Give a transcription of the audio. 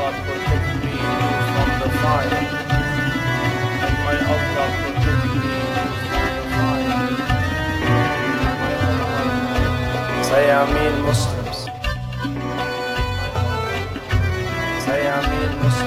Allah protect me from the fire. And may Allah protect me from the fire. Say Ameen Muslims. Say Ameen Muslims.